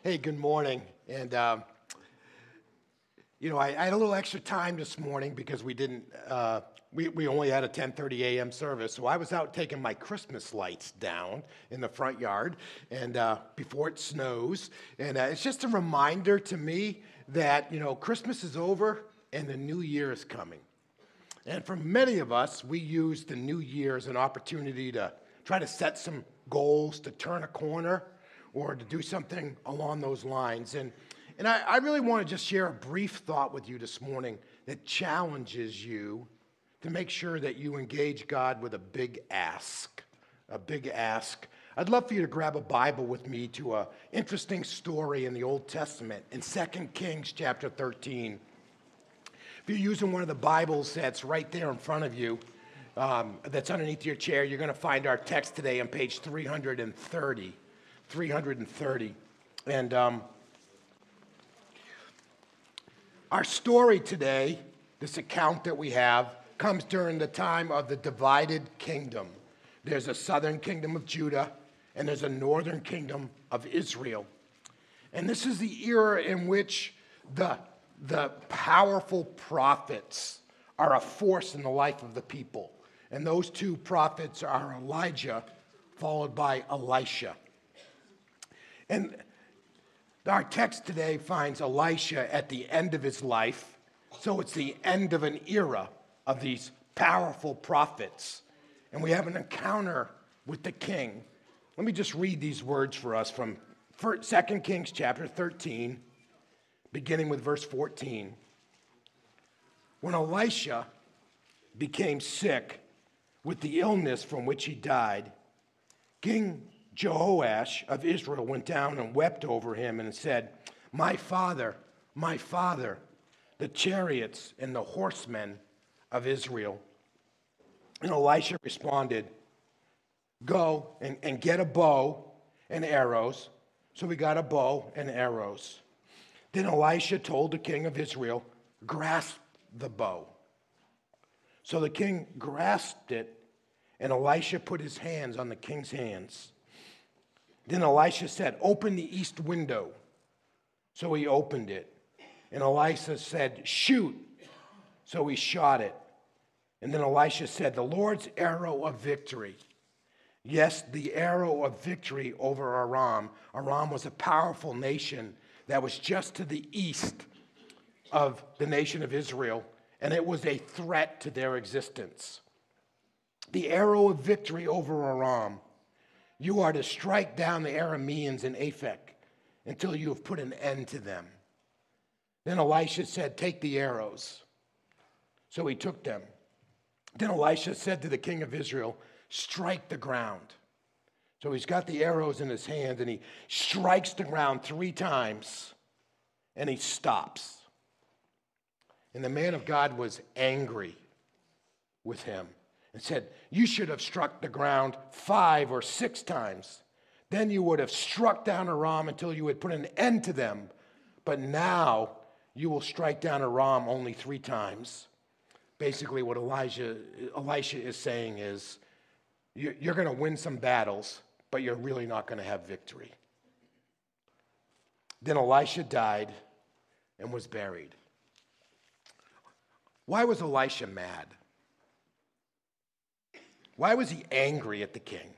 Hey, good morning. And, I had a little extra time this morning because we only had a 10:30 a.m. service. So I was out taking my Christmas lights down in the front yard and before it snows. And it's just a reminder to me that, Christmas is over and the new year is coming. And for many of us, we use the new year as an opportunity to try to set some goals, to turn a corner, or to do something along those lines. And I really want to just share a brief thought with you this morning that challenges you to make sure that you engage God with a big ask. A big ask. I'd love for you to grab a Bible with me to an interesting story in the Old Testament in 2 Kings chapter 13. If you're using one of the Bibles that's right there in front of you, that's underneath your chair, you're going to find our text today on page 330. 330. And our story today, this account that we have, comes during the time of the divided kingdom. There's a southern kingdom of Judah, and there's a northern kingdom of Israel. And this is the era in which the powerful prophets are a force in the life of the people. And those two prophets are Elijah, followed by Elisha. And our text today finds Elisha at the end of his life. So it's the end of an era of these powerful prophets. And we have an encounter with the king. Let me just read these words for us from 2 Kings chapter 13, beginning with verse 14. When Elisha became sick with the illness from which he died, King Jehoash of Israel went down and wept over him and said, my father, the chariots and the horsemen of Israel. And Elisha responded, go and get a bow and arrows. So we got a bow and arrows. Then Elisha told the king of Israel, grasp the bow. So the king grasped it, and Elisha put his hands on the king's hands. Then Elisha said, open the east window. So he opened it. And Elisha said, shoot. So he shot it. And then Elisha said, the Lord's arrow of victory. Yes, the arrow of victory over Aram. Aram was a powerful nation that was just to the east of the nation of Israel, and it was a threat to their existence. The arrow of victory over Aram. You are to strike down the Arameans in Aphek until you have put an end to them. Then Elisha said, take the arrows. So he took them. Then Elisha said to the king of Israel, strike the ground. So he's got the arrows in his hand, and he strikes the ground 3 times, and he stops. And the man of God was angry with him and said, you should have struck the ground 5 or 6 times. Then you would have struck down Aram until you had put an end to them. But now you will strike down Aram only 3 times. Basically what Elisha is saying is, you're going to win some battles, but you're really not going to have victory. Then Elisha died and was buried. Why was Elisha mad? Why was he angry at the king?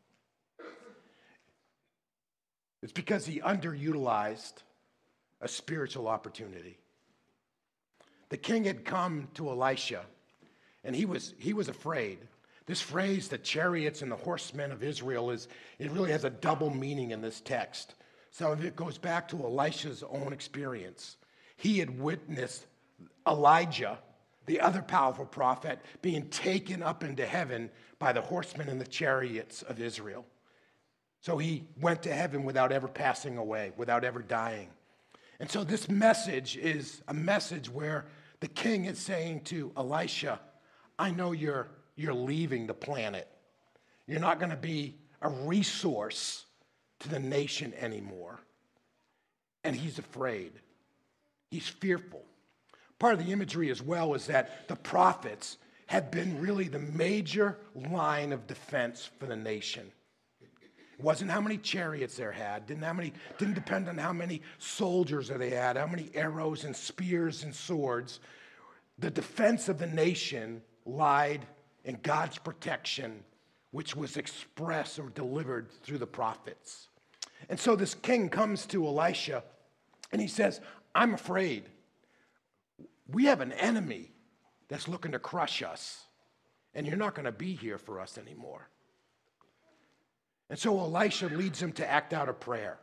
It's because he underutilized a spiritual opportunity. The king had come to Elisha, and he was afraid. This phrase, the chariots and the horsemen of Israel, it really has a double meaning in this text. Some of it goes back to Elisha's own experience. He had witnessed Elijah, the other powerful prophet, being taken up into heaven by the horsemen and the chariots of Israel. So he went to heaven without ever passing away, without ever dying. And so this message is a message where the king is saying to Elisha, I know you're leaving the planet. You're not going to be a resource to the nation anymore. And he's afraid. He's fearful. Part of the imagery as well is that the prophets had been really the major line of defense for the nation. It wasn't how many chariots they had, didn't depend on how many soldiers that they had, how many arrows and spears and swords. The defense of the nation lied in God's protection, which was expressed or delivered through the prophets. And so this king comes to Elisha and he says, I'm afraid. We have an enemy that's looking to crush us, and you're not going to be here for us anymore. And so Elisha leads him to act out a prayer.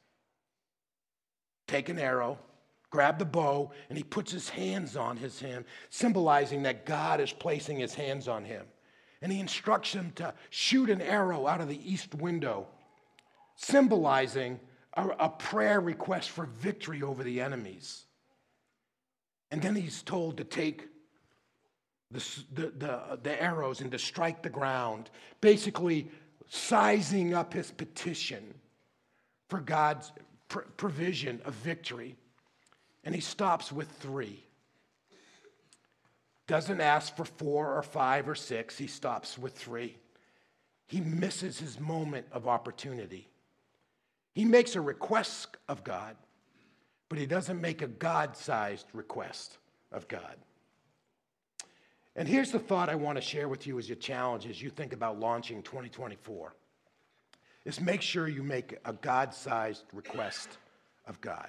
Take an arrow, grab the bow, and he puts his hands on his hand, symbolizing that God is placing his hands on him. And he instructs him to shoot an arrow out of the east window, symbolizing a prayer request for victory over the enemies. And then he's told to take the arrows and to strike the ground, basically sizing up his petition for God's provision of victory. And he stops with 3. Doesn't ask for 4 or 5 or 6. He stops with 3. He misses his moment of opportunity. He makes a request of God, but he doesn't make a God-sized request of God. And here's the thought I want to share with you as your challenge as you think about launching 2024, is make sure you make a God-sized request of God.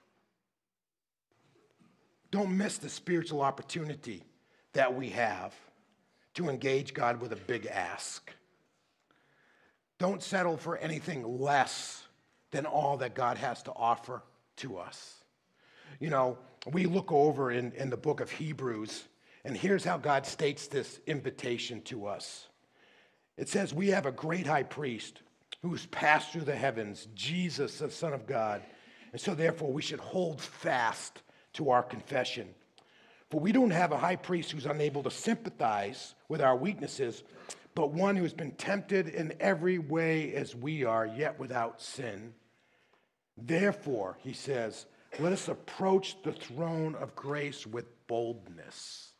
Don't miss the spiritual opportunity that we have to engage God with a big ask. Don't settle for anything less than all that God has to offer to us. You know, we look over in the book of Hebrews, and here's how God states this invitation to us. It says, we have a great high priest who's passed through the heavens, Jesus, the Son of God. And so therefore we should hold fast to our confession. For we don't have a high priest who's unable to sympathize with our weaknesses, but one who's been tempted in every way as we are, yet without sin. Therefore, he says, let us approach the throne of grace with boldness,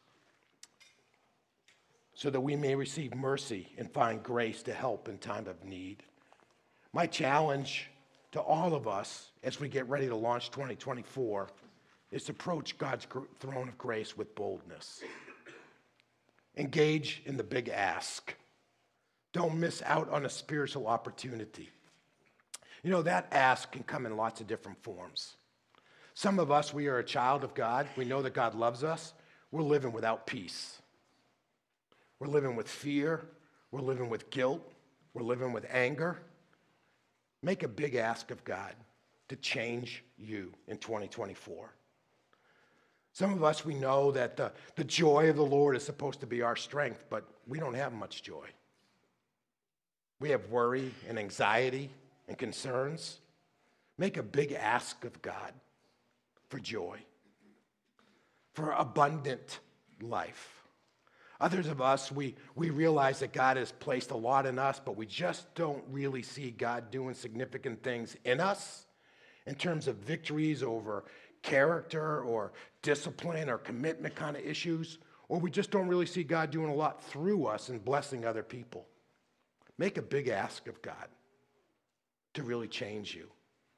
so that we may receive mercy and find grace to help in time of need. My challenge to all of us as we get ready to launch 2024 is to approach God's throne of grace with boldness. Engage in the big ask. Don't miss out on a spiritual opportunity. You know, that ask can come in lots of different forms. Some of us, we are a child of God. We know that God loves us. We're living without peace. We're living with fear. We're living with guilt. We're living with anger. Make a big ask of God to change you in 2024. Some of us, we know that the joy of the Lord is supposed to be our strength, but we don't have much joy. We have worry and anxiety and concerns. Make a big ask of God for joy, for abundant life. Others of us, we realize that God has placed a lot in us, but we just don't really see God doing significant things in us in terms of victories over character or discipline or commitment kind of issues, or we just don't really see God doing a lot through us and blessing other people. Make a big ask of God to really change you,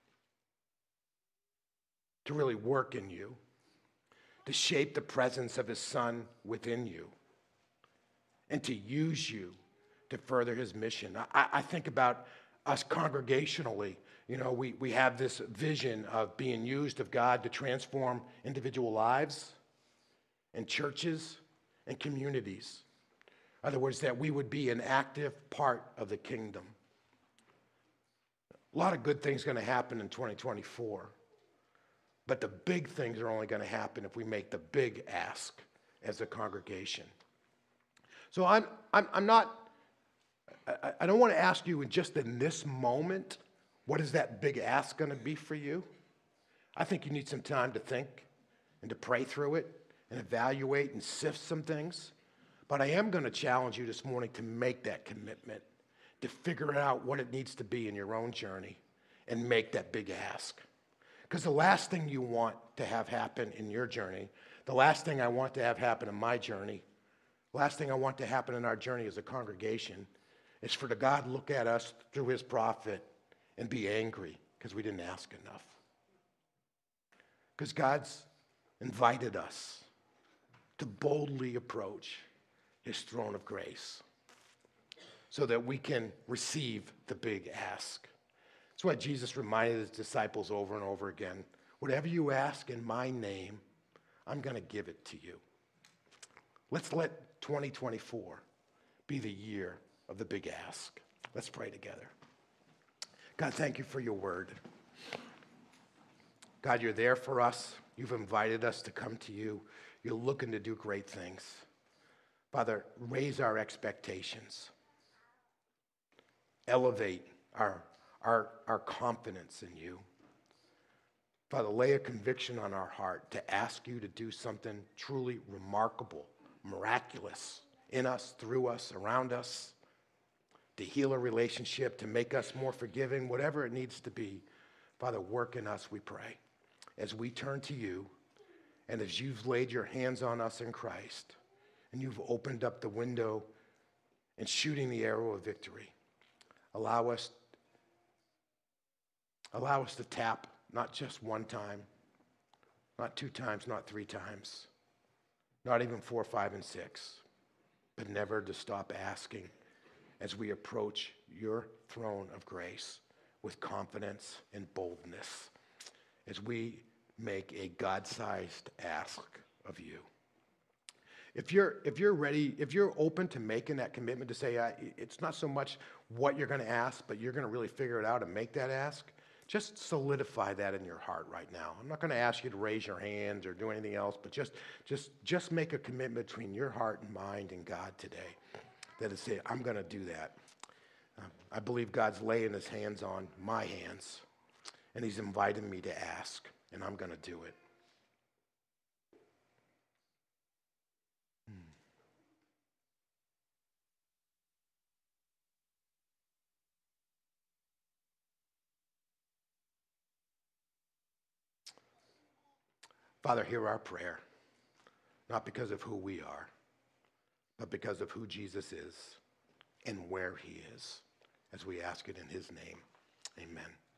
to really work in you, to shape the presence of his Son within you, and to use you to further his mission. I think about us congregationally. You know, we have this vision of being used of God to transform individual lives and churches and communities. In other words, that we would be an active part of the kingdom. A lot of good things going to happen in 2024, but the big things are only going to happen if we make the big ask as a congregation. So I don't want to ask you just in this moment, what is that big ask going to be for you? I think you need some time to think and to pray through it and evaluate and sift some things. But I am going to challenge you this morning to make that commitment, to figure out what it needs to be in your own journey and make that big ask. Because the last thing you want to have happen in your journey, the last thing I want to have happen in my journey, the last thing I want to happen in our journey as a congregation is for the God to look at us through his prophet and be angry because we didn't ask enough. Because God's invited us to boldly approach his throne of grace so that we can receive the big ask. That's why Jesus reminded his disciples over and over again, whatever you ask in my name, I'm going to give it to you. Let's let 2024 be the year of the big ask. Let's pray together. God, thank you for your word. God, you're there for us. You've invited us to come to you. You're looking to do great things. Father, raise our expectations. Elevate our confidence in you. Father, lay a conviction on our heart to ask you to do something truly remarkable, miraculous in us, through us, around us, to heal a relationship, to make us more forgiving, whatever it needs to be. Father, work in us, we pray, as we turn to you and as you've laid your hands on us in Christ and you've opened up the window and shooting the arrow of victory. Allow us to tap not just one time, not 2 times, not 3 times, not even 4, 5, and 6, but never to stop asking as we approach your throne of grace with confidence and boldness, as we make a God-sized ask of you. If you're ready, if you're open to making that commitment to say, it's not so much what you're going to ask, but you're going to really figure it out and make that ask, just solidify that in your heart right now. I'm not going to ask you to raise your hands or do anything else, but just make a commitment between your heart and mind and God today. That is, say, I'm going to do that. I believe God's laying his hands on my hands, and he's inviting me to ask, and I'm going to do it. Father, hear our prayer, not because of who we are, but because of who Jesus is and where he is, as we ask it in his name. Amen.